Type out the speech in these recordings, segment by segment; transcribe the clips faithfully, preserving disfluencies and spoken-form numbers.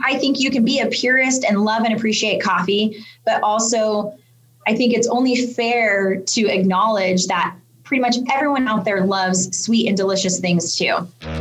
I think you can be a purist and love and appreciate coffee, but also I think it's only fair to acknowledge that pretty much everyone out there loves sweet and delicious things too.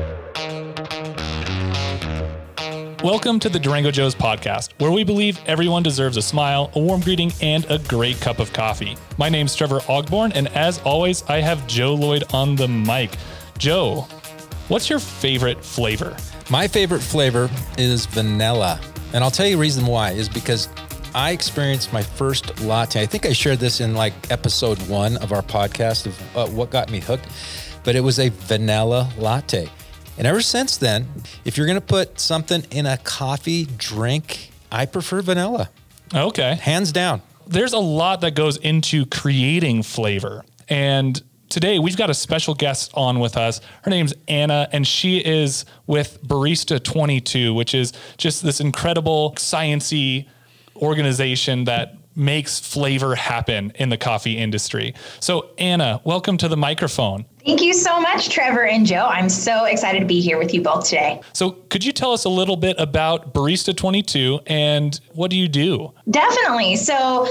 Welcome to the Durango Joe's podcast, where we believe everyone deserves a smile, a warm greeting, and a great cup of coffee. My name's Trevor Ogborn, and as always, I have Joe Lloyd on the mic. Joe, what's your favorite flavor? My favorite flavor is vanilla. And I'll tell you the reason why is because I experienced my first latte. I think I shared this in like episode one of our podcast of uh, what got me hooked, but it was a vanilla latte. And ever since then, if you're going to put something in a coffee drink, I prefer vanilla. Okay. Hands down. There's a lot that goes into creating flavor. And today we've got a special guest on with us. Her name's Anna, and she is with Barista twenty-two, which is just this incredible science-y organization that makes flavor happen in the coffee industry. So Anna, welcome to the microphone. Thank you so much, Trevor and Joe. I'm so excited to be here with you both today. So could you tell us a little bit about Barista twenty-two and what do you do? Definitely. So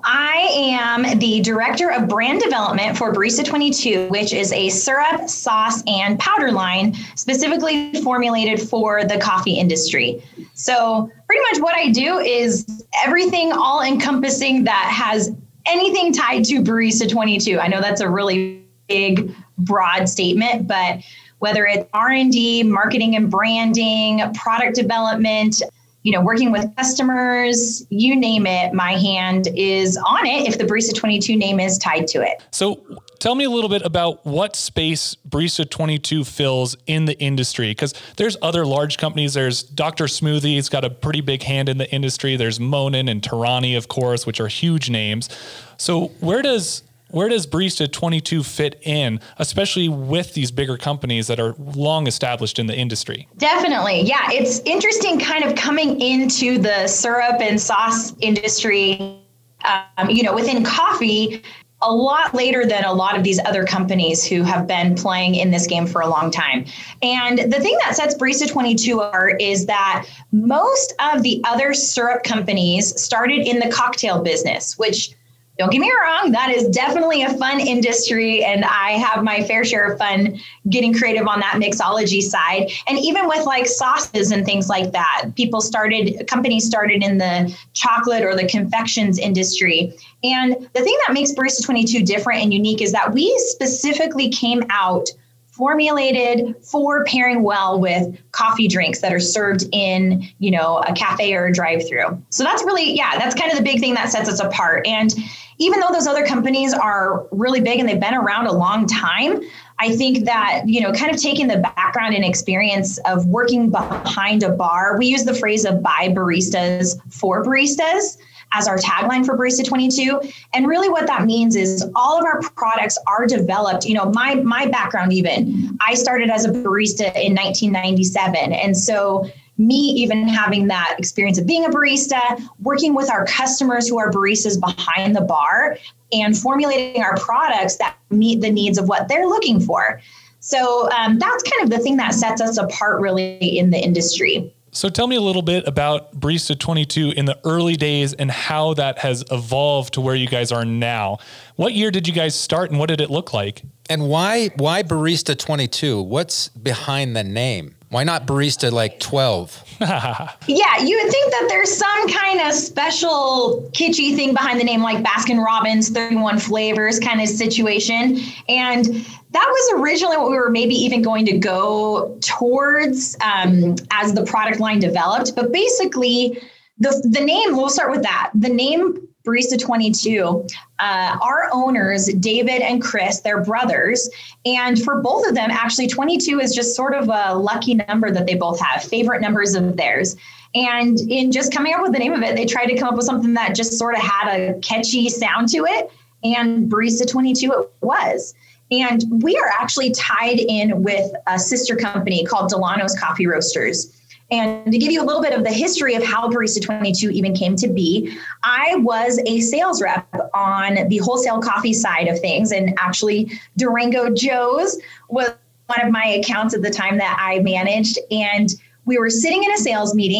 I am the director of brand development for Barista twenty-two, which is a syrup, sauce, and powder line specifically formulated for the coffee industry. So pretty much what I do is everything all encompassing that has anything tied to Barista twenty-two. I know that's a really big, broad statement, but whether it's R and D, marketing and branding, product development, you know, working with customers, you name it, my hand is on it if the Barista twenty-two name is tied to it. So tell me a little bit about what space Barista twenty-two fills in the industry, because there's other large companies. There's Doctor Smoothie's got a pretty big hand in the industry. There's Monin and Torani, of course, which are huge names. So where does Where does Barista twenty-two fit in, especially with these bigger companies that are long established in the industry? Definitely. Yeah, it's interesting kind of coming into the syrup and sauce industry, um, you know, within coffee a lot later than a lot of these other companies who have been playing in this game for a long time. And the thing that sets Barista twenty-two apart is that most of the other syrup companies started in the cocktail business, which, don't get me wrong, that is definitely a fun industry, and I have my fair share of fun getting creative on that mixology side. And even with like sauces and things like that, people started, companies started in the chocolate or the confections industry. And the thing that makes Barista twenty-two different and unique is that we specifically came out formulated for pairing well with coffee drinks that are served in, you know, a cafe or a drive-through. So that's really, yeah, that's kind of the big thing that sets us apart. And even though those other companies are really big and they've been around a long time, I think that, you know, kind of taking the background and experience of working behind a bar, we use the phrase of by baristas for baristas as our tagline for Barista twenty-two. And really what that means is all of our products are developed, you know, my my background even, I started as a barista in nineteen ninety-seven. And so me even having that experience of being a barista, working with our customers who are baristas behind the bar and formulating our products that meet the needs of what they're looking for. So um, that's kind of the thing that sets us apart really in the industry. So tell me a little bit about Barista twenty-two in the early days and how that has evolved to where you guys are now. What year did you guys start and what did it look like? And why why Barista twenty-two? What's behind the name? Why not Barista like twelve? Yeah, you would think that there's some kind of special kitschy thing behind the name, like Baskin Robbins thirty-one flavors kind of situation. And that was originally what we were maybe even going to go towards um, as the product line developed. But basically, the the name, we'll start with that. The name Barista twenty-two, uh, our owners, David and Chris, they're brothers. And for both of them, actually, twenty-two is just sort of a lucky number that they both have, favorite numbers of theirs. And in just coming up with the name of it, they tried to come up with something that just sort of had a catchy sound to it. And Barista twenty-two it was. And we are actually tied in with a sister company called Delano's Coffee Roasters. And to give you a little bit of the history of how Barista twenty-two even came to be, I was a sales rep on the wholesale coffee side of things. And actually, Durango Joe's was one of my accounts at the time that I managed. And we were sitting in a sales meeting,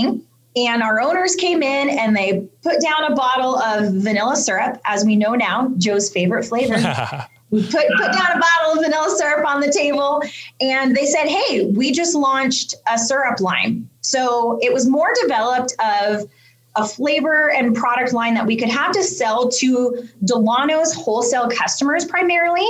And our owners came in and they put down a bottle of vanilla syrup, as we know now, Joe's favorite flavor. We put, put down a bottle of vanilla syrup on the table and they said, hey, we just launched a syrup line. So it was more developed of a flavor and product line that we could have to sell to Delano's wholesale customers primarily.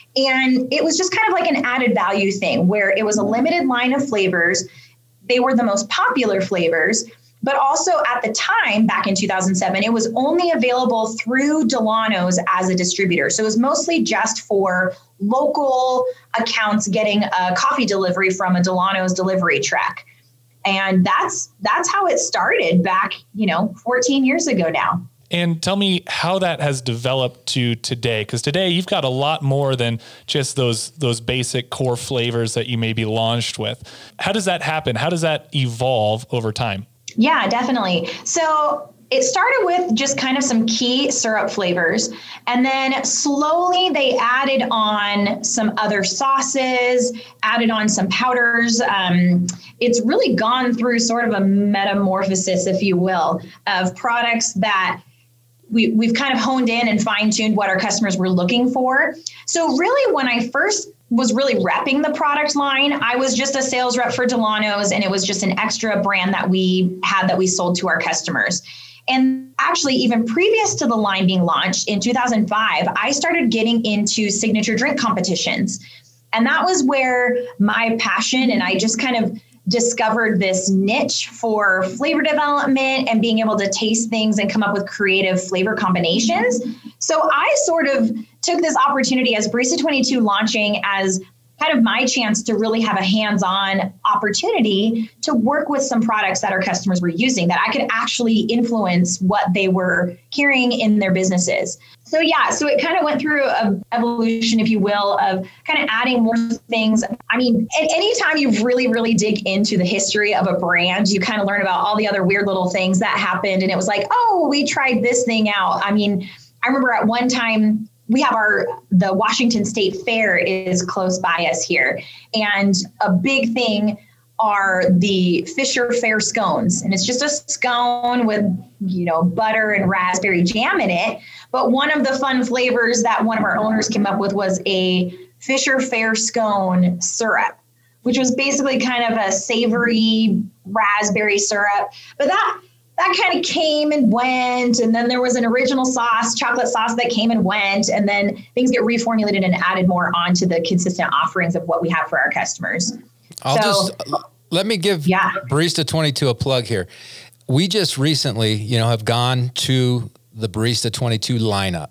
And it was just kind of like an added value thing where it was a limited line of flavors. They were the most popular flavors. But also at the time, back in two thousand seven, it was only available through Delano's as a distributor. So it was mostly just for local accounts getting a coffee delivery from a Delano's delivery truck. And that's that's how it started back, you know, fourteen years ago now. And tell me how that has developed to today, because today you've got a lot more than just those those basic core flavors that you maybe launched with. How does that happen? How does that evolve over time? Yeah, definitely. So it started with just kind of some key syrup flavors. And then slowly they added on some other sauces, added on some powders. Um, it's really gone through sort of a metamorphosis, if you will, of products that we, we've kind of honed in and fine-tuned what our customers were looking for. So really, when I first was really repping the product line, I was just a sales rep for Delano's, and it was just an extra brand that we had that we sold to our customers. And actually, even previous to the line being launched in two thousand five, I started getting into signature drink competitions. And that was where my passion, and I just kind of discovered this niche for flavor development and being able to taste things and come up with creative flavor combinations. So I sort of took this opportunity as Barista twenty-two launching as kind of my chance to really have a hands-on opportunity to work with some products that our customers were using, that I could actually influence what they were carrying in their businesses. So yeah, so it kind of went through an evolution, if you will, of kind of adding more things. I mean, anytime you really, really dig into the history of a brand, you kind of learn about all the other weird little things that happened. And it was like, oh, we tried this thing out. I mean, I remember at one time, we have our, the Washington State Fair is close by us here. And a big thing are the Fisher Fair scones. And it's just a scone with, you know, butter and raspberry jam in it. But one of the fun flavors that one of our owners came up with was a Fisher Fair scone syrup, which was basically kind of a savory raspberry syrup. But that That kind of came and went, and then there was an original sauce, chocolate sauce that came and went, and then things get reformulated and added more onto the consistent offerings of what we have for our customers. I'll so, just, let me give yeah. Barista twenty-two a plug here. We just recently, you know, have gone to the Barista twenty-two lineup.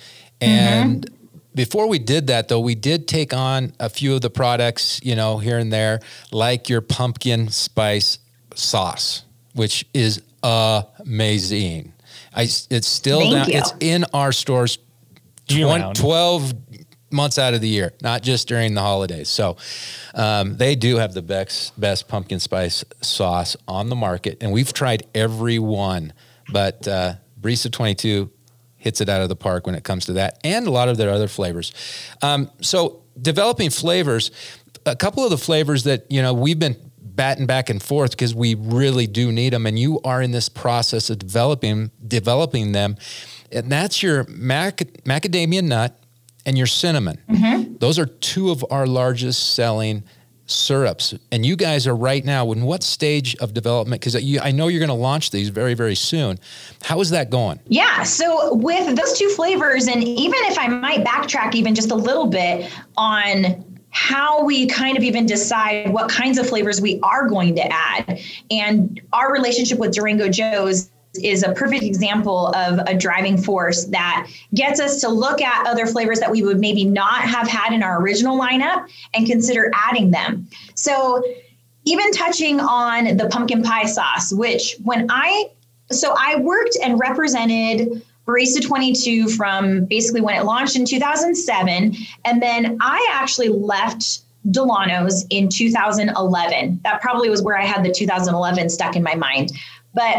And mm-hmm. before we did that, though, we did take on a few of the products, you know, here and there, like your pumpkin spice sauce, which is amazing. I, it's still Thank down. You. It's in our stores twenty, twelve months out of the year, not just during the holidays. So um, they do have the best, best pumpkin spice sauce on the market. And we've tried every one, but uh, Barista twenty-two hits it out of the park when it comes to that, and a lot of their other flavors. Um, so developing flavors, a couple of the flavors that, you know, we've been batting back and forth because we really do need them. And you are in this process of developing, developing them. And that's your mac, macadamia nut and your cinnamon. Mm-hmm. Those are two of our largest selling syrups. And you guys are right now in what stage of development? Because I know you're going to launch these very, very soon. How is that going? Yeah. So with those two flavors, and even if I might backtrack even just a little bit on how we kind of even decide what kinds of flavors we are going to add. And our relationship with Durango Joe's is a perfect example of a driving force that gets us to look at other flavors that we would maybe not have had in our original lineup and consider adding them. So even touching on the pumpkin pie sauce, which when I, so I worked and represented Barista twenty-two from basically when it launched in two thousand seven. And then I actually left Delano's in two thousand eleven. That probably was where I had the two thousand eleven stuck in my mind. But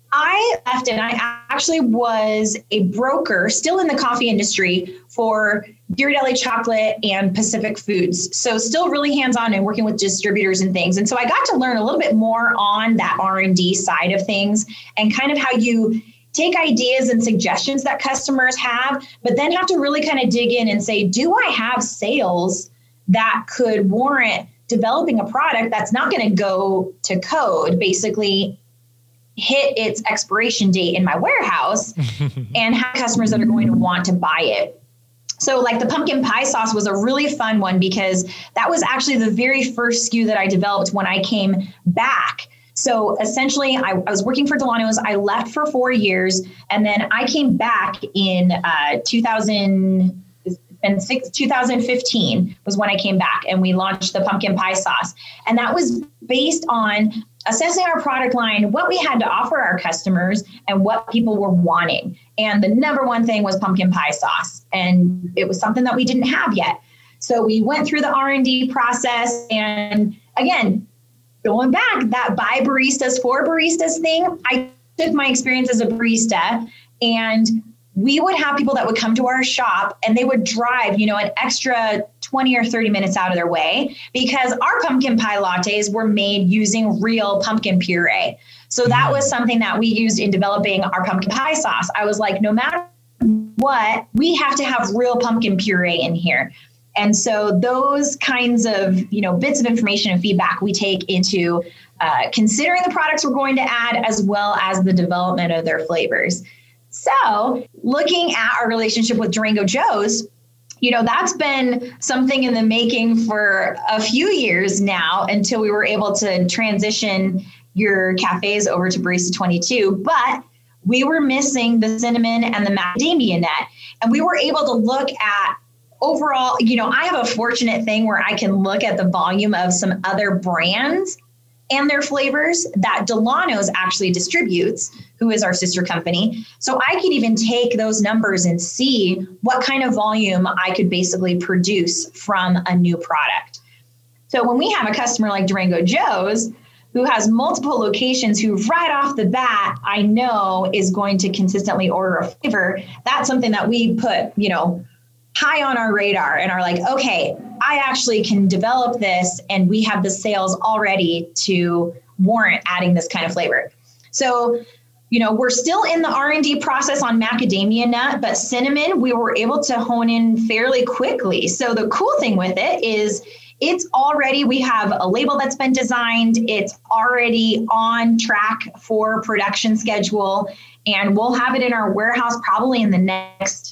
I left and I actually was a broker still in the coffee industry for Ghirardelli Chocolate and Pacific Foods. So still really hands-on and working with distributors and things. And so I got to learn a little bit more on that R and D side of things and kind of how you take ideas and suggestions that customers have, but then have to really kind of dig in and say, do I have sales that could warrant developing a product that's not going to go to code, basically hit its expiration date in my warehouse and have customers that are going to want to buy it. So like the pumpkin pie sauce was a really fun one because that was actually the very first S K U that I developed when I came back. So essentially I, I was working for Delano's. I left for four years and then I came back in uh, two thousand six, two thousand fifteen was when I came back and we launched the pumpkin pie sauce. And that was based on assessing our product line, what we had to offer our customers and what people were wanting. And the number one thing was pumpkin pie sauce. And it was something that we didn't have yet. So we went through the R and D process. And again, going back, that by baristas for baristas thing, I took my experience as a barista and we would have people that would come to our shop and they would drive, you know, an extra twenty or thirty minutes out of their way because our pumpkin pie lattes were made using real pumpkin puree. So that was something that we used in developing our pumpkin pie sauce. I was like, no matter what, we have to have real pumpkin puree in here. And so those kinds of, you know, bits of information and feedback we take into uh, considering the products we're going to add as well as the development of their flavors. So looking at our relationship with Durango Joe's, you know, that's been something in the making for a few years now until we were able to transition your cafes over to Barista twenty-two. But we were missing the cinnamon and the macadamia nut. And we were able to look at overall, you know, I have a fortunate thing where I can look at the volume of some other brands and their flavors that Delano's actually distributes, who is our sister company. So I could even take those numbers and see what kind of volume I could basically produce from a new product. So when we have a customer like Durango Joe's, who has multiple locations, who right off the bat, I know is going to consistently order a flavor, that's something that we put, you know, high on our radar and are like, okay, I actually can develop this and we have the sales already to warrant adding this kind of flavor. So, you know, we're still in the R and D process on macadamia nut, but cinnamon, we were able to hone in fairly quickly. So the cool thing with it is it's already, we have a label that's been designed. It's already on track for production schedule, and we'll have it in our warehouse probably in the next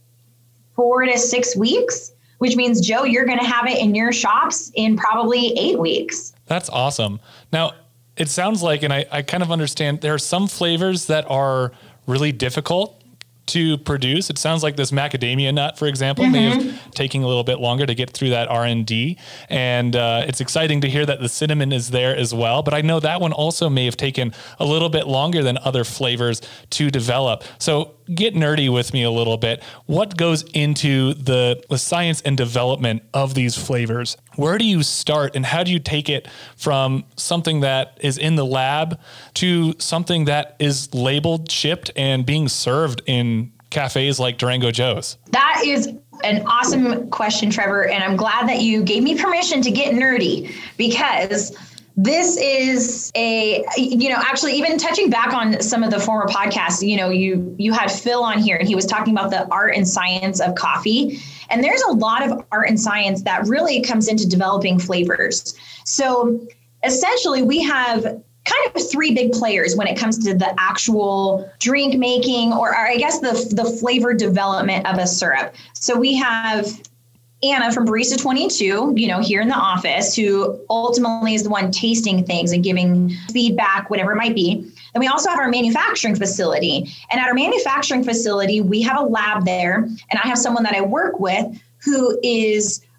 four to six weeks, which means, Joe, you're going to have it in your shops in probably eight weeks. That's awesome. Now, it sounds like, and I, I kind of understand, there are some flavors that are really difficult to produce. It sounds like this macadamia nut, for example, mm-hmm. may have taken a little bit longer to get through that R and D. And uh, it's exciting to hear that the cinnamon is there as well. But I know that one also may have taken a little bit longer than other flavors to develop. So get nerdy with me a little bit. What goes into the, the science and development of these flavors? Where do you start and how do you take it from something that is in the lab to something that is labeled, shipped, and being served in cafes like Durango Joe's? That is an awesome question, Trevor. And I'm glad that you gave me permission to get nerdy, because this is a, you know, actually even touching back on some of the former podcasts, you know, you, you had Phil on here and he was talking about the art and science of coffee. And there's a lot of art and science that really comes into developing flavors. So essentially we have kind of three big players when it comes to the actual drink making, or, or I guess the, the flavor development of a syrup. So we have Anna from Barista twenty-two, you know, here in the office, who ultimately is the one tasting things and giving feedback, whatever it might be. Then we also have our manufacturing facility. And at our manufacturing facility, we have a lab there. And I have someone that I work with who is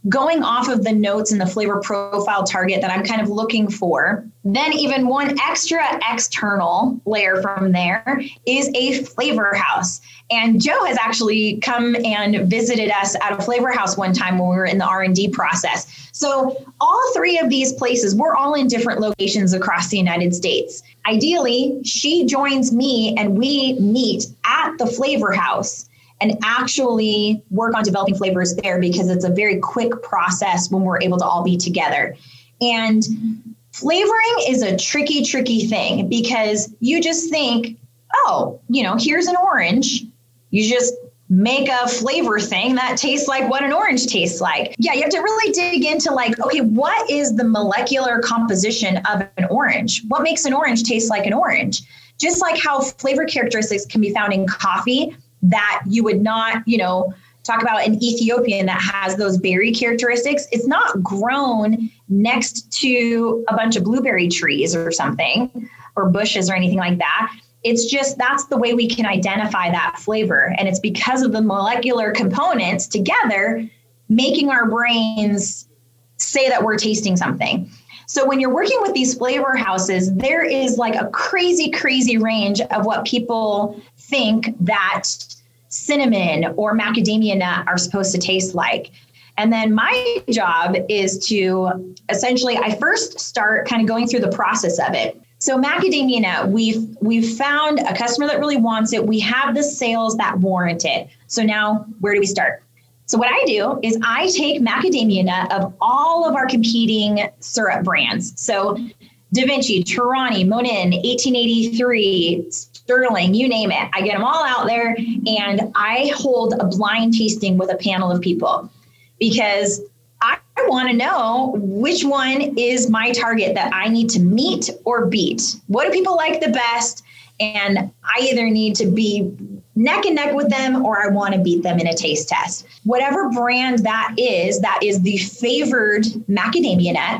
going off of the notes and the flavor profile target that I'm kind of looking for. Then even one extra external layer from there is a flavor house. And Joe has actually come and visited us at a flavor house one time when we were in the R and D process. So all three of these places, we're all in different locations across the United States. Ideally, she joins me and we meet at the flavor house and actually work on developing flavors there, because it's a very quick process when we're able to all be together. And flavoring is a tricky, tricky thing, because you just think, oh, you know, here's an orange. You just make a flavor thing that tastes like what an orange tastes like. Yeah, you have to really dig into like, okay, what is the molecular composition of an orange? What makes an orange taste like an orange? Just like how flavor characteristics can be found in coffee that you would not, you know, talk about an Ethiopian that has those berry characteristics. It's not grown next to a bunch of blueberry trees or something, or bushes or anything like that. It's just, that's the way we can identify that flavor. And it's because of the molecular components together making our brains say that we're tasting something. So when you're working with these flavor houses, there is like a crazy, crazy range of what people think that cinnamon or macadamia nut are supposed to taste like. And then my job is to essentially, I first start kind of going through the process of it. So macadamia nut, we've we've found a customer that really wants it. We have the sales that warrant it. So now where do we start? So what I do is I take macadamia nut of all of our competing syrup brands. So Da Vinci, Torani, Monin, eighteen eighty-three, Sterling, you name it. I get them all out there and I hold a blind tasting with a panel of people, because I want to know which one is my target that I need to meet or beat. What do people like the best? And I either need to be neck and neck with them or I want to beat them in a taste test. Whatever brand that is, that is the favored macadamia nut,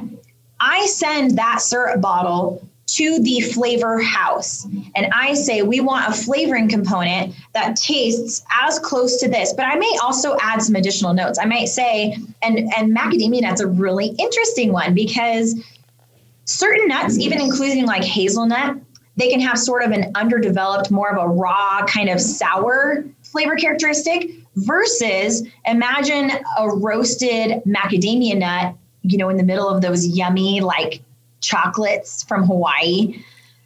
I send that syrup bottle to the flavor house. And I say, we want a flavoring component that tastes as close to this, but I may also add some additional notes. I might say, and, and macadamia nut's a really interesting one, because certain nuts, even including like hazelnut, they can have sort of an underdeveloped, more of a raw kind of sour flavor characteristic, versus imagine a roasted macadamia nut, you know, in the middle of those yummy, like chocolates from Hawaii.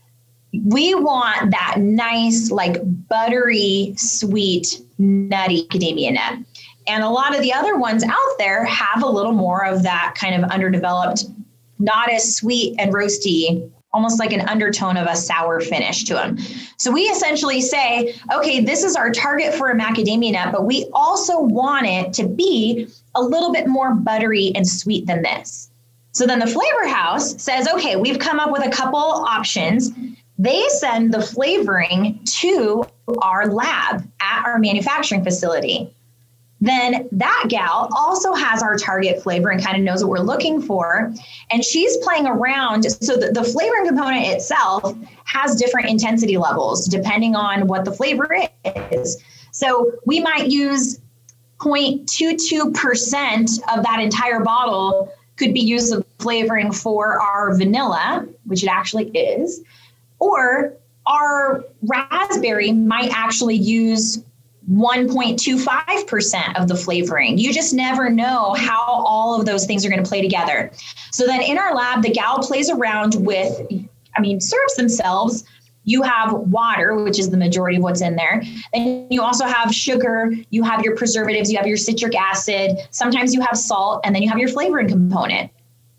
We want that nice, like buttery, sweet, nutty macadamia nut. And a lot of the other ones out there have a little more of that kind of underdeveloped, not as sweet and roasty, almost like an undertone of a sour finish to them. So we essentially say, okay, this is our target for a macadamia nut, but we also want it to be a little bit more buttery and sweet than this. So then the flavor house says, okay, we've come up with a couple options. They send the flavoring to our lab at our manufacturing facility. Then that gal also has our target flavor and kind of knows what we're looking for. And she's playing around. So the, the flavoring component itself has different intensity levels depending on what the flavor is. So we might use zero point two two percent of that entire bottle could be used as flavoring for our vanilla, which it actually is, or our raspberry might actually use one point two five percent of the flavoring. You just never know how all of those things are going to play together. So then in our lab, the gal plays around with, I mean, syrups themselves. You have water, which is the majority of what's in there. Then you also have sugar, you have your preservatives, you have your citric acid, sometimes you have salt, and then you have your flavoring component.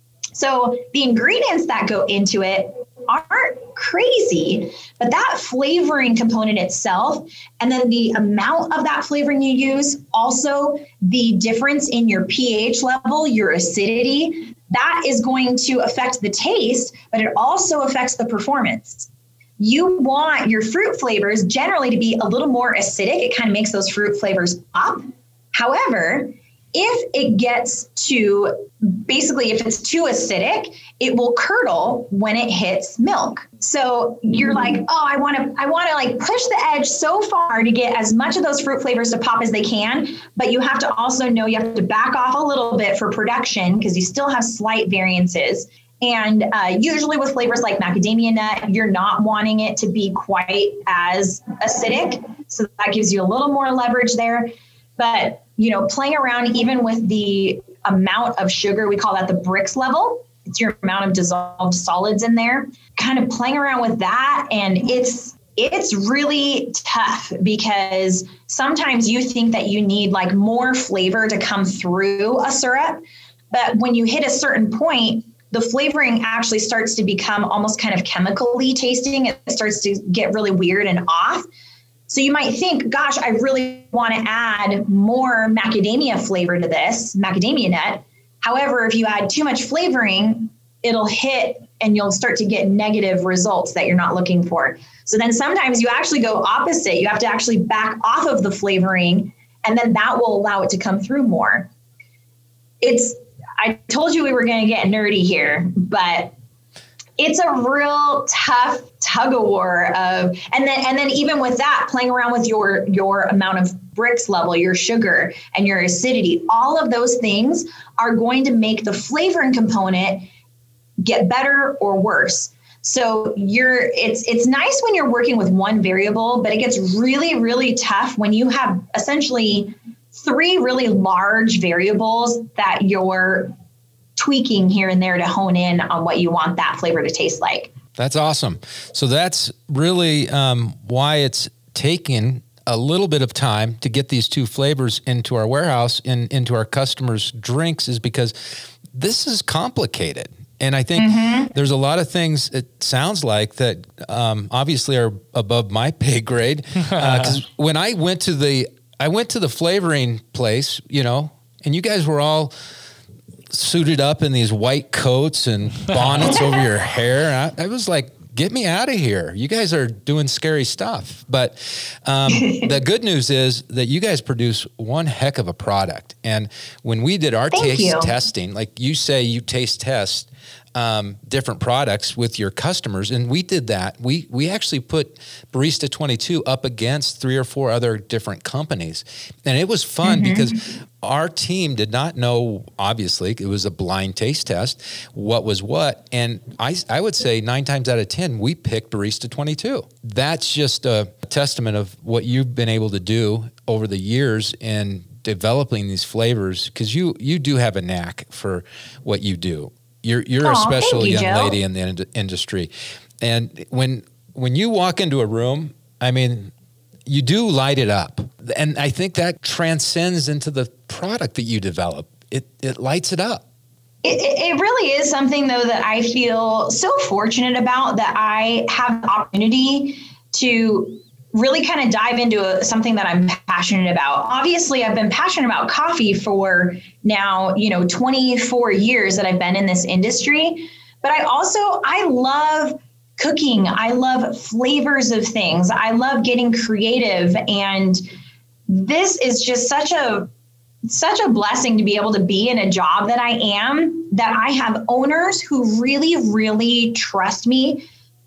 So the ingredients that go into it aren't crazy, but that flavoring component itself, and then the amount of that flavoring you use, also the difference in your pH level, your acidity, that is going to affect the taste, but it also affects the performance. You want your fruit flavors generally to be a little more acidic. It kind of makes those fruit flavors pop. However, If it gets to, basically, if it's too acidic, it will curdle when it hits milk. So you're like, oh, I want to, I want to like push the edge so far to get as much of those fruit flavors to pop as they can. But you have to also know you have to back off a little bit for production because you still have slight variances. And uh, usually with flavors like macadamia nut, you're not wanting it to be quite as acidic. So that gives you a little more leverage there. But, you know, playing around even with the amount of sugar, we call that the Brix level. It's your amount of dissolved solids in there, kind of playing around with that. And it's it's really tough because sometimes you think that you need like more flavor to come through a syrup. But when you hit a certain point, the flavoring actually starts to become almost kind of chemically tasting. It starts to get really weird and off. So you might think, gosh, I really want to add more macadamia flavor to this, macadamia nut. However, if you add too much flavoring, it'll hit and you'll start to get negative results that you're not looking for. So then sometimes you actually go opposite. You have to actually back off of the flavoring, and then that will allow it to come through more. It's, I told you we were going to get nerdy here, but it's a real tough tug of war of, and then, and then even with that, playing around with your, your amount of Brix level, your sugar and your acidity, all of those things are going to make the flavoring component get better or worse. So you're, it's, it's nice when you're working with one variable, but it gets really, really tough when you have essentially three really large variables that you're tweaking here and there to hone in on what you want that flavor to taste like. That's awesome. So that's really um, why it's taken a little bit of time to get these two flavors into our warehouse and into our customers' drinks, is because this is complicated. And I think mm-hmm. there's a lot of things, it sounds like, that um, obviously are above my pay grade. Because uh, when I went to the, I went to the flavoring place, you know, and you guys were all suited up in these white coats and bonnets over your hair. And I, I was like, get me out of here. You guys are doing scary stuff. But um, the good news is that you guys produce one heck of a product. And when we did our Thank taste you. testing, like you say, you taste test um, different products with your customers. And we did that. We, we actually put Barista twenty-two up against three or four other different companies. And it was fun mm-hmm. because our team did not know, obviously, it was a blind taste test, what was what. And I, I would say nine times out of ten, we picked Barista twenty-two. That's just a testament of what you've been able to do over the years in developing these flavors, because you, you do have a knack for what you do. You're you're Aww, a special you, young Joe. lady in the ind- industry. And when when you walk into a room, I mean, you do light it up. And I think that transcends into the product that you develop. It it lights it up. It, it really is something, though, that I feel so fortunate about, that I have the opportunity to really kind of dive into a, something that I'm passionate about. Obviously, I've been passionate about coffee for now, you know, twenty-four years that I've been in this industry. But I also, I love cooking. I love flavors of things. I love getting creative. And this is just such a such a blessing to be able to be in a job that I am, that I have owners who really, really trust me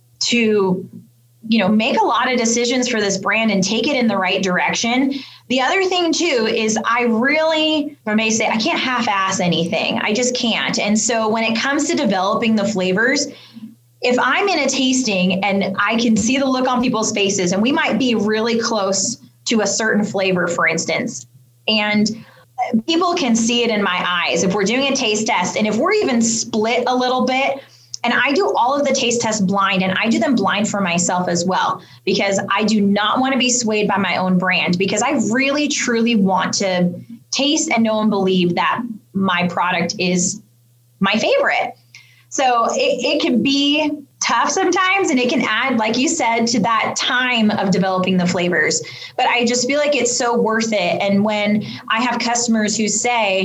to, you know, make a lot of decisions for this brand and take it in the right direction. The other thing too is I really, I may say, I can't half-ass anything. I just can't. And so when it comes to developing the flavors, if I'm in a tasting and I can see the look on people's faces, and we might be really close to a certain flavor, for instance, and people can see it in my eyes if we're doing a taste test, and if we're even split a little bit. And I do all of the taste tests blind, and I do them blind for myself as well, because I do not want to be swayed by my own brand, because I really, truly want to taste and know and believe that my product is my favorite. So it, it can be tough sometimes, and it can add, like you said, to that time of developing the flavors. But I just feel like it's so worth it. And when I have customers who say,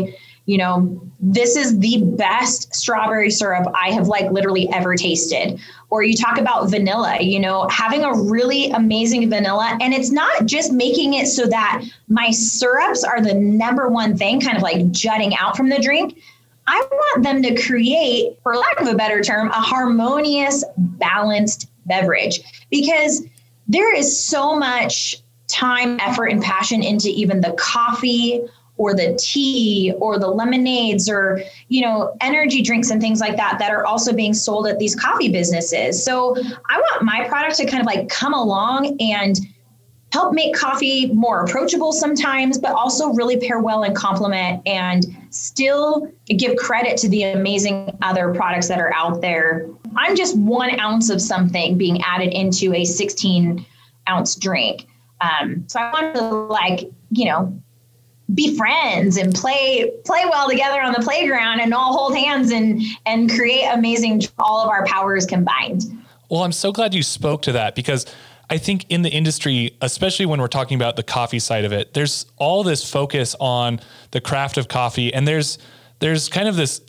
you know, this is the best strawberry syrup I have like literally ever tasted. Or you talk about vanilla, you know, having a really amazing vanilla. And it's not just making it so that my syrups are the number one thing kind of like jutting out from the drink. I want them to create, for lack of a better term, a harmonious, balanced beverage, because there is so much time, effort, and passion into even the coffee or the tea or the lemonades or, you know, energy drinks and things like that that are also being sold at these coffee businesses. So I want my product to kind of like come along and help make coffee more approachable sometimes, but also really pair well and complement and still give credit to the amazing other products that are out there. I'm just one ounce of something being added into a sixteen ounce drink. Um, so I want to like, you know, be friends and play play well together on the playground and all hold hands and and create amazing, all of our powers combined. Well, I'm so glad you spoke to that, because I think in the industry, especially when we're talking about the coffee side of it, there's all this focus on the craft of coffee, and there's there's kind of this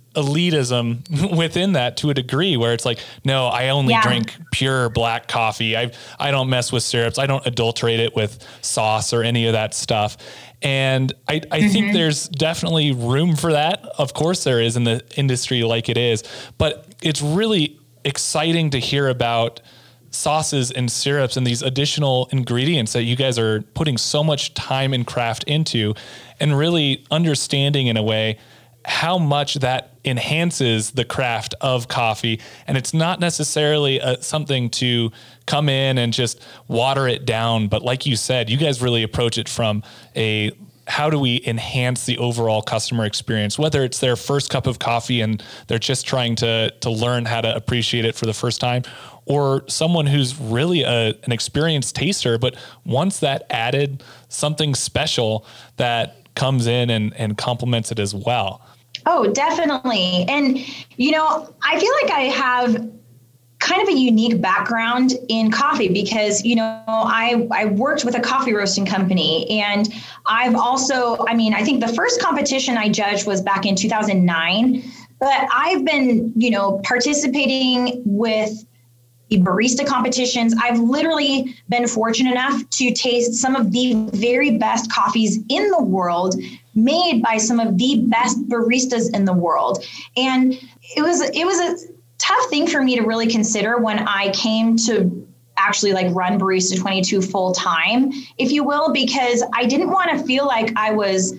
elitism within that to a degree where it's like, no, I only yeah. drink pure black coffee. I I don't mess with syrups. I don't adulterate it with sauce or any of that stuff. And I, I mm-hmm. think there's definitely room for that. Of course there is in the industry like it is, but it's really exciting to hear about sauces and syrups and these additional ingredients that you guys are putting so much time and craft into, and really understanding in a way how much that enhances the craft of coffee. And it's not necessarily a, something to come in and just water it down. But like you said, you guys really approach it from a, how do we enhance the overall customer experience, whether it's their first cup of coffee and they're just trying to, to learn how to appreciate it for the first time, or someone who's really a, an experienced taster, but wants that added something special that comes in and, and complements it as well. Oh, definitely. And, you know, I feel like I have kind of a unique background in coffee because, you know, I, I worked with a coffee roasting company, and I've also, I mean, I think the first competition I judged was back in two thousand nine, but I've been, you know, participating with the barista competitions. I've literally been fortunate enough to taste some of the very best coffees in the world, made by some of the best baristas in the world. And it was, it was a tough thing for me to really consider when I came to actually like run Barista twenty-two full time, if you will, because I didn't want to feel like I was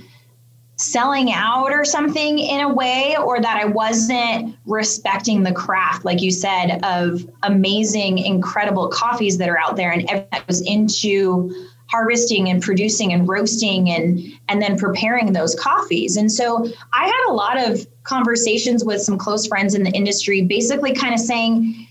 selling out or something in a way, or that I wasn't respecting the craft, like you said, of amazing, incredible coffees that are out there, and everything that goes into harvesting and producing and roasting and and then preparing those coffees. And so I had a lot of conversations with some close friends in the industry, basically kind of saying,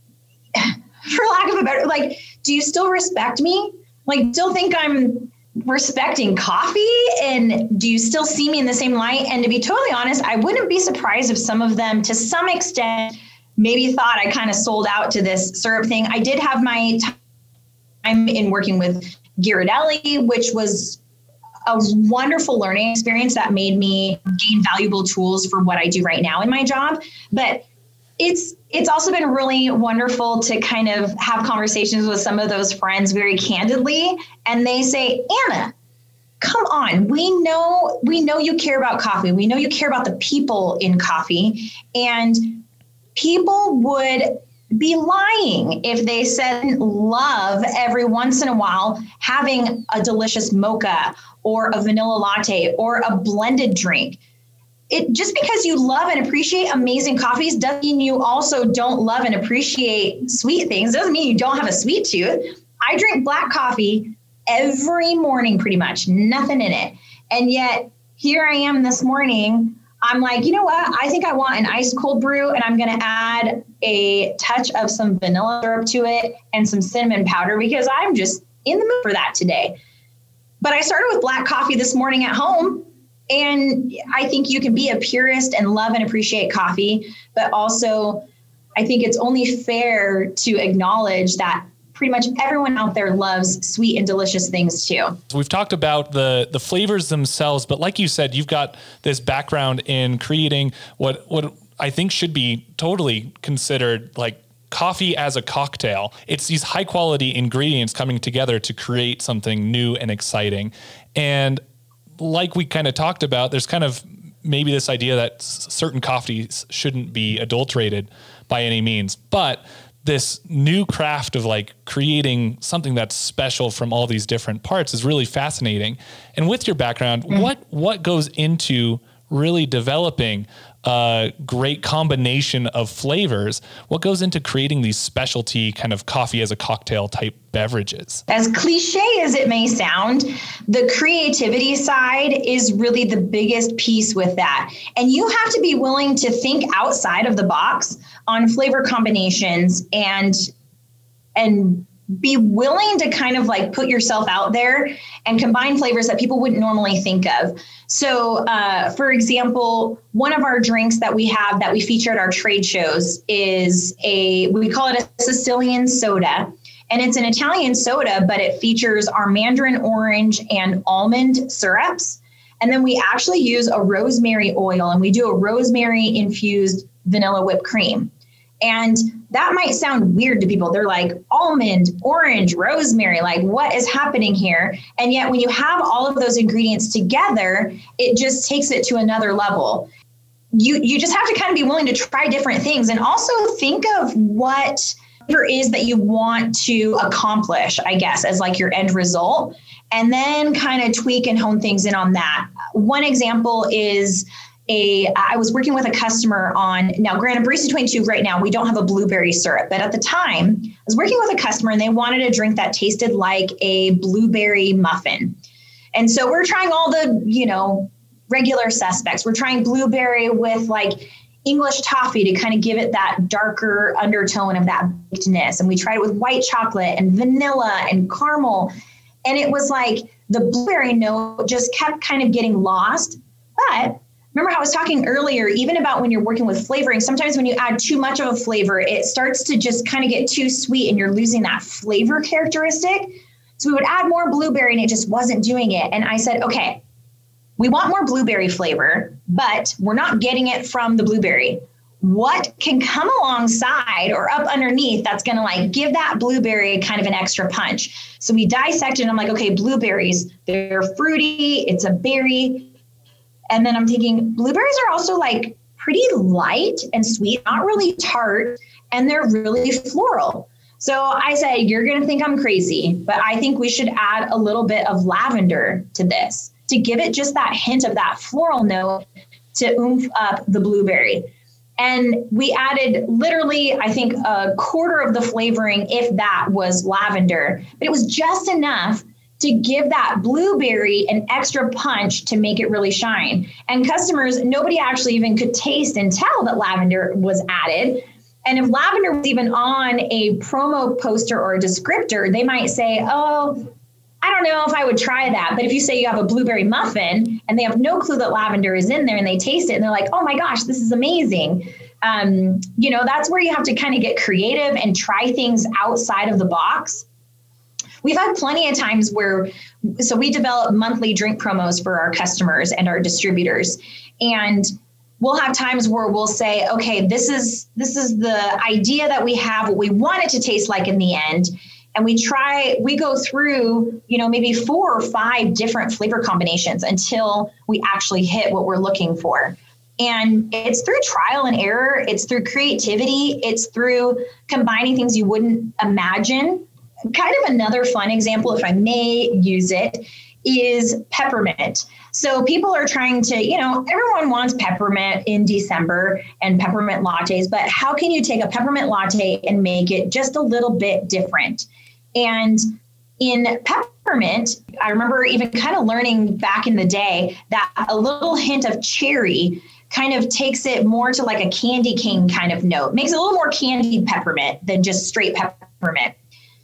for lack of a better, like, do you still respect me? Like, still think I'm respecting coffee? And do you still see me in the same light? And to be totally honest, I wouldn't be surprised if some of them, to some extent, maybe thought I kind of sold out to this syrup thing. I did have my time in working with Ghirardelli, which was a wonderful learning experience that made me gain valuable tools for what I do right now in my job. But it's it's also been really wonderful to kind of have conversations with some of those friends very candidly. And they say, Anna, come on, we know, we know you care about coffee. We know you care about the people in coffee. And people would be lying if they said love every once in a while having a delicious mocha or a vanilla latte or a blended drink. It just because you love and appreciate amazing coffees doesn't mean you also don't love and appreciate sweet things. Doesn't mean you don't have a sweet tooth. I drink black coffee every morning, pretty much, nothing in it. And yet here I am this morning. I'm like, you know what? I think I want an ice cold brew, and I'm going to add a touch of some vanilla syrup to it and some cinnamon powder because I'm just in the mood for that today. But I started with black coffee this morning at home. And I think you can be a purist and love and appreciate coffee, but also I think it's only fair to acknowledge that pretty much everyone out there loves sweet and delicious things too. We've talked about the the flavors themselves, but like you said, you've got this background in creating what what I think should be totally considered like coffee as a cocktail. It's these high quality ingredients coming together to create something new and exciting. And like we kind of talked about, there's kind of maybe this idea that s- certain coffees shouldn't be adulterated by any means, but this new craft of like creating something that's special from all these different parts is really fascinating. And with your background, mm-hmm. what, what goes into really developing a great combination of flavors? What goes into creating these specialty kind of coffee as a cocktail type beverages? As cliche as it may sound, the creativity side is really the biggest piece with that. And you have to be willing to think outside of the box on flavor combinations and, and be willing to kind of like put yourself out there and combine flavors that people wouldn't normally think of. So, uh, for example, one of our drinks that we have that we feature at our trade shows is a, we call it a Sicilian soda. And it's an Italian soda, but it features our mandarin orange and almond syrups. And then we actually use a rosemary oil, and we do a rosemary infused vanilla whipped cream. And that might sound weird to people. They're like, almond, orange, rosemary, like what is happening here? And yet when you have all of those ingredients together, it just takes it to another level. You you just have to kind of be willing to try different things, and also think of what it is that you want to accomplish, I guess, as like your end result, and then kind of tweak and hone things in on that. One example is A, I was working with a customer on, now granted, Barista twenty-two right now, we don't have a blueberry syrup, but at the time I was working with a customer and they wanted a drink that tasted like a blueberry muffin. And so we're trying all the, you know, regular suspects. We're trying blueberry with like English toffee to kind of give it that darker undertone of that bakedness. And we tried it with white chocolate and vanilla and caramel. And it was like the blueberry note just kept kind of getting lost. But remember how I was talking earlier, even about when you're working with flavoring, sometimes when you add too much of a flavor, it starts to just kind of get too sweet and you're losing that flavor characteristic. So we would add more blueberry and it just wasn't doing it. And I said, okay, we want more blueberry flavor, but we're not getting it from the blueberry. What can come alongside or up underneath that's going to like give that blueberry kind of an extra punch? So we dissected and I'm like, okay, blueberries, they're fruity, it's a berry. And then I'm thinking blueberries are also like pretty light and sweet, not really tart, and they're really floral. So I said, you're going to think I'm crazy, but I think we should add a little bit of lavender to this to give it just that hint of that floral note to oomph up the blueberry. And we added literally, I think, a quarter of the flavoring, if that, was lavender, but it was just enough to give that blueberry an extra punch to make it really shine. And customers, nobody actually even could taste and tell that lavender was added. And if lavender was even on a promo poster or a descriptor, they might say, oh, I don't know if I would try that. But if you say you have a blueberry muffin and they have no clue that lavender is in there and they taste it and they're like, oh my gosh, this is amazing. Um, you know, that's where you have to kind of get creative and try things outside of the box. We've had plenty of times where, so we develop monthly drink promos for our customers and our distributors. And we'll have times where we'll say, okay, this is, this is the idea that we have, what we want it to taste like in the end. And we try, we go through, you know, maybe four or five different flavor combinations until we actually hit what we're looking for. And it's through trial and error. It's through creativity. It's through combining things you wouldn't imagine. Kind of another fun example, if I may use it, is peppermint. So people are trying to, you know, everyone wants peppermint in December and peppermint lattes, but how can you take a peppermint latte and make it just a little bit different? And in peppermint, I remember even kind of learning back in the day that a little hint of cherry kind of takes it more to like a candy cane kind of note, makes it a little more candied peppermint than just straight peppermint.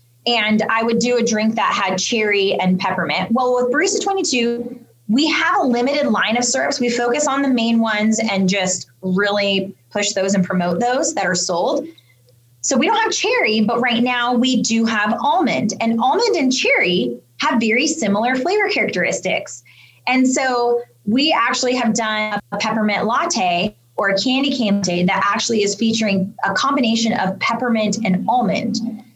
And I would do a drink that had cherry and peppermint. Well, with Barista twenty-two, we have a limited line of syrups. We focus on the main ones and just really push those and promote those that are sold. So we don't have cherry, but right now we do have almond, and almond and cherry have very similar flavor characteristics. And so we actually have done a peppermint latte or a candy cane latte that actually is featuring a combination of peppermint and almond.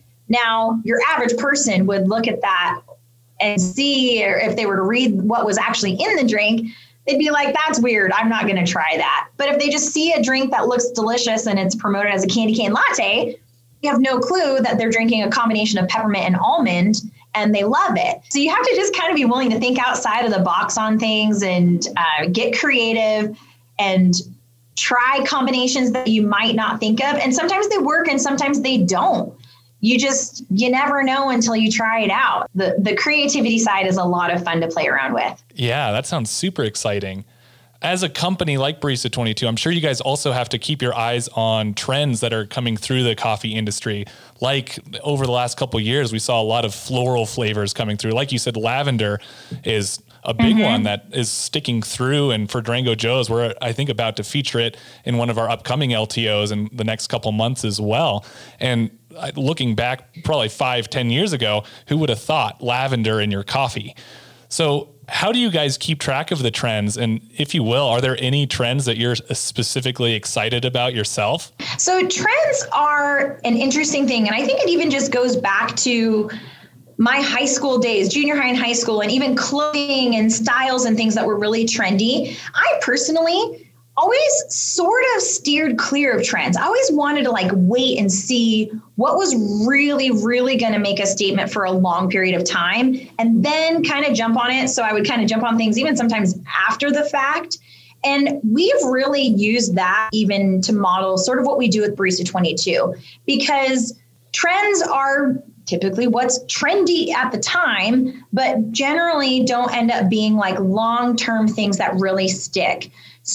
Now, your average person would look at that and see, or if they were to read what was actually in the drink, they'd be like, that's weird. I'm not going to try that. But if they just see a drink that looks delicious and it's promoted as a candy cane latte, you have no clue that they're drinking a combination of peppermint and almond, and they love it. So you have to just kind of be willing to think outside of the box on things and uh, get creative and try combinations that you might not think of. And sometimes they work and sometimes they don't. You just, you never know until you try it out. The the creativity side is a lot of fun to play around with. Yeah, that sounds super exciting. As a company like Barista twenty-two, I'm sure you guys also have to keep your eyes on trends that are coming through the coffee industry. Like over the last couple of years, we saw a lot of floral flavors coming through. Like you said, lavender is a big mm-hmm. one that is sticking through. And for Durango Joe's, we're, I think, about to feature it in one of our upcoming L T Os in the next couple months as well. And looking back probably five, ten years ago, who would have thought lavender in your coffee? So how do you guys keep track of the trends? And if you will, are there any trends that you're specifically excited about yourself? So trends are an interesting thing. And I think it even just goes back to my high school days, junior high and high school, and even clothing and styles and things that were really trendy. I personally always sort of steered clear of trends. I always wanted to like wait and see what was really, really going to make a statement for a long period of time and then kind of jump on it. So I would kind of jump on things even sometimes after the fact. And we've really used that even to model sort of what we do with Barista twenty-two, because trends are typically what's trendy at the time, but generally don't end up being like long-term things that really stick.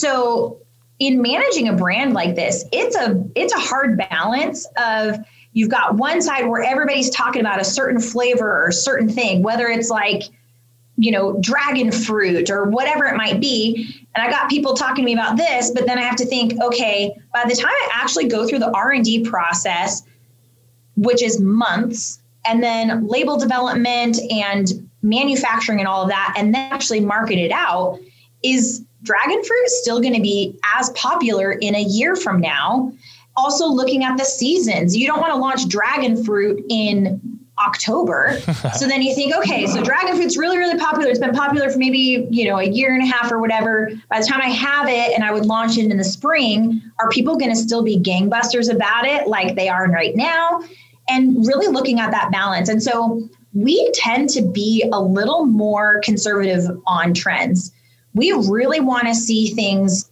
So in managing a brand like this, it's a it's a hard balance of you've got one side where everybody's talking about a certain flavor or a certain thing, whether it's like, you know, dragon fruit or whatever it might be. And I got people talking to me about this, but then I have to think, okay, by the time I actually go through the R and D process, which is months, and then label development and manufacturing and all of that, and then actually market it out, is dragon fruit still going to be as popular in a year from now? Also looking at the seasons, you don't want to launch dragon fruit in October. So then you think, okay, so dragon fruit's really, really popular. It's been popular for maybe, you know, a year and a half or whatever. By the time I have it and I would launch it in the spring, are people going to still be gangbusters about it like they are right now? And really looking at that balance. And so we tend to be a little more conservative on trends. We really want to see things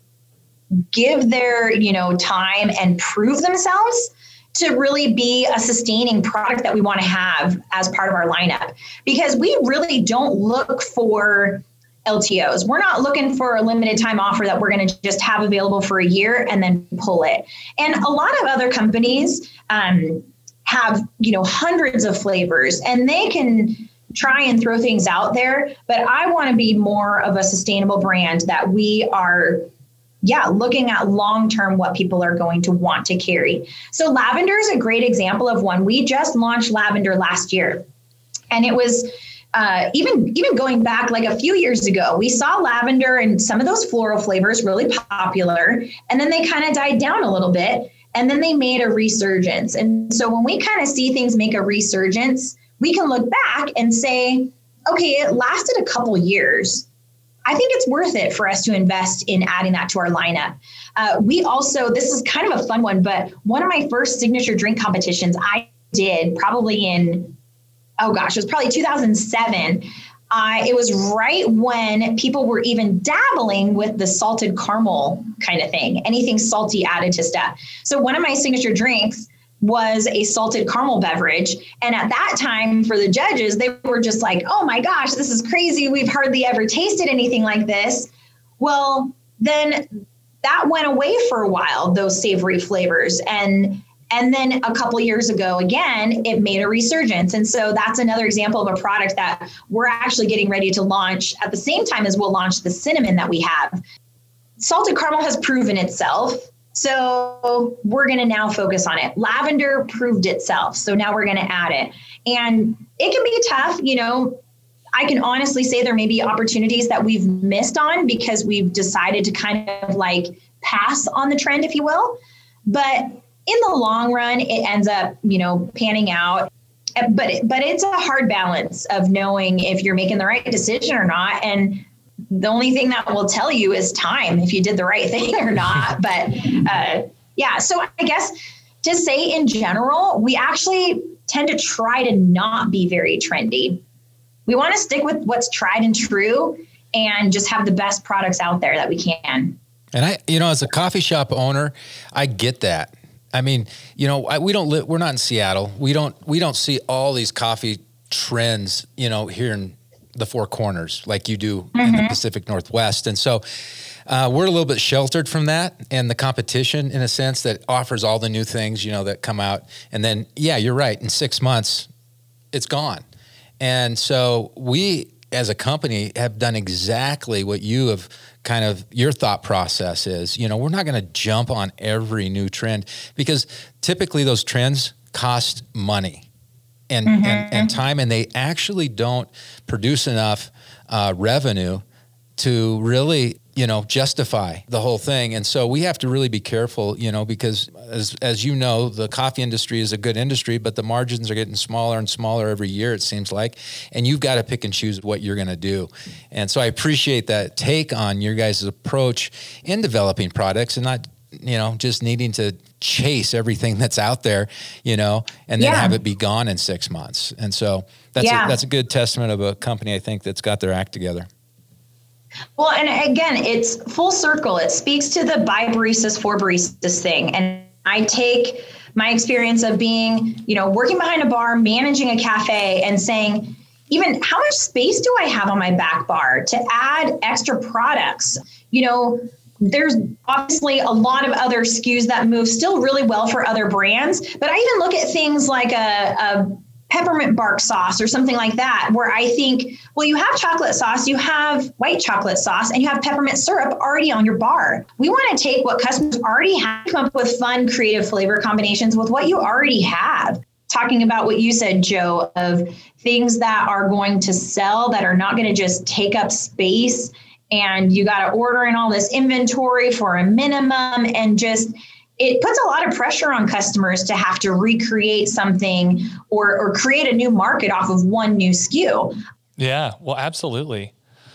give their, you know, time and prove themselves to really be a sustaining product that we want to have as part of our lineup, because we really don't look for L T Os. We're not looking for a limited time offer that we're going to just have available for a year and then pull it. And a lot of other companies um, have, you know, hundreds of flavors, and they can try and throw things out there. But I want to be more of a sustainable brand that we are, yeah, looking at long-term what people are going to want to carry. So lavender is a great example of one. We just launched lavender last year. And it was uh, even, even going back like a few years ago, we saw lavender and some of those floral flavors really popular. And then they kind of died down a little bit. And then they made a resurgence. And so when we kind of see things make a resurgence, we can look back and say, okay, it lasted a couple years. I think it's worth it for us to invest in adding that to our lineup. Uh, we also, this is kind of a fun one, but one of my first signature drink competitions I did probably in, oh gosh, it was probably two thousand seven. Uh, it was right when people were even dabbling with the salted caramel kind of thing, anything salty added to stuff. So one of my signature drinks was a salted caramel beverage. And at that time for the judges, they were just like, oh my gosh, this is crazy. We've hardly ever tasted anything like this. Well, then that went away for a while, those savory flavors. And And then a couple of years ago, again, it made a resurgence. And so that's another example of a product that we're actually getting ready to launch at the same time as we'll launch the cinnamon that we have. Salted caramel has proven itself. So we're going to now focus on it. Lavender proved itself. So now we're going to add it. And it can be tough. You know, I can honestly say there may be opportunities that we've missed on because we've decided to kind of like pass on the trend, if you will. But in the long run, it ends up, you know, panning out. But but it's a hard balance of knowing if you're making the right decision or not. And the only thing that will tell you is time, if you did the right thing or not. But uh, yeah, so I guess to say in general, we actually tend to try to not be very trendy. We want to stick with what's tried and true and just have the best products out there that we can. And I, you know, as a coffee shop owner, I get that. I mean, you know, I, we don't live, we're not in Seattle. We don't, we don't see all these coffee trends, you know, here in the Four Corners like you do mm-hmm. in the Pacific Northwest. And so uh, we're a little bit sheltered from that and the competition in a sense that offers all the new things, you know, that come out. And then, yeah, you're right. In six months, it's gone. And so we, as a company, have done exactly what you have kind of, your thought process is. You know, we're not going to jump on every new trend because typically those trends cost money and, mm-hmm. and, and time, and they actually don't produce enough uh, revenue to really, you know, justify the whole thing. And so we have to really be careful, you know, because as as you know, the coffee industry is a good industry, but the margins are getting smaller and smaller every year, it seems like. And you've got to pick and choose what you're going to do. And so I appreciate that take on your guys' approach in developing products and not, you know, just needing to chase everything that's out there, you know, and then yeah. have it be gone in six months. And so that's yeah. a, that's a good testament of a company, I think, that's got their act together. Well, and again, it's full circle. It speaks to the by baristas for baristas thing. And I take my experience of being, you know, working behind a bar, managing a cafe and saying, even how much space do I have on my back bar to add extra products? You know, there's obviously a lot of other S K Us that move still really well for other brands, but I even look at things like a, a peppermint bark sauce or something like that, where I think, well, you have chocolate sauce, you have white chocolate sauce, and you have peppermint syrup already on your bar. We want to take what customers already have, come up with fun, creative flavor combinations with what you already have. Talking about what you said, Joe, of things that are going to sell, that are not going to just take up space, and you got to order in all this inventory for a minimum, and just it puts a lot of pressure on customers to have to recreate something or or create a new market off of one new S K U. Yeah, well, absolutely.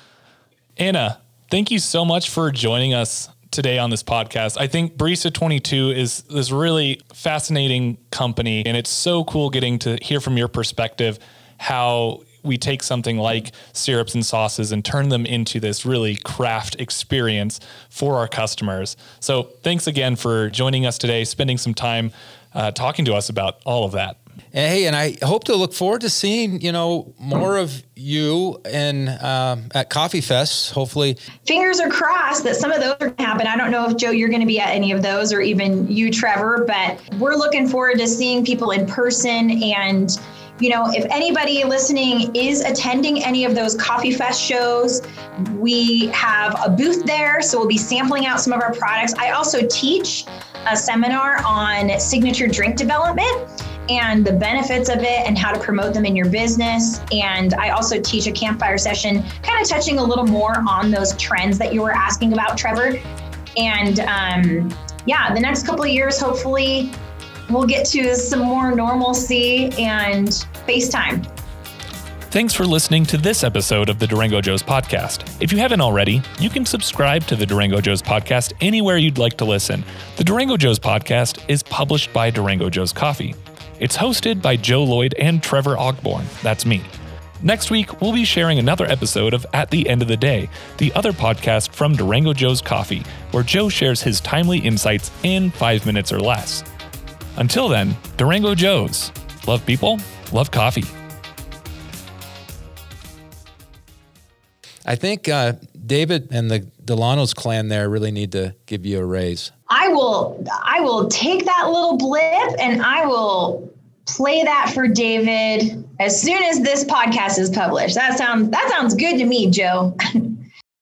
Anna, thank you so much for joining us today on this podcast. I think Barista twenty-two is this really fascinating company, and it's so cool getting to hear from your perspective how we take something like syrups and sauces and turn them into this really craft experience for our customers. So thanks again for joining us today, spending some time uh, talking to us about all of that. Hey, and I hope to look forward to seeing, you know, more of you in um, at Coffee Fest, hopefully. Fingers are crossed that some of those are going to happen. I don't know if, Joe, you're going to be at any of those, or even you, Trevor, but we're looking forward to seeing people in person. And you know, if anybody listening is attending any of those Coffee Fest shows, we have a booth there, so we'll be sampling out some of our products. I also teach a seminar on signature drink development and the benefits of it and how to promote them in your business. And I also teach a campfire session, kind of touching a little more on those trends that you were asking about, Trevor. And um, yeah, the next couple of years, hopefully, we'll get to some more normalcy and FaceTime. Thanks for listening to this episode of the Durango Joe's podcast. If you haven't already, you can subscribe to the Durango Joe's podcast anywhere you'd like to listen. The Durango Joe's podcast is published by Durango Joe's Coffee. It's hosted by Joe Lloyd and Trevor Ogborn. That's me. Next week, we'll be sharing another episode of At the End of the Day, the other podcast from Durango Joe's Coffee, where Joe shares his timely insights in five minutes or less. Until then, Durango Joe's. Love people, love coffee. I think uh, David and the Delano's clan there really need to give you a raise. I will, I will take that little blip and I will play that for David as soon as this podcast is published. That sounds, that sounds good to me, Joe.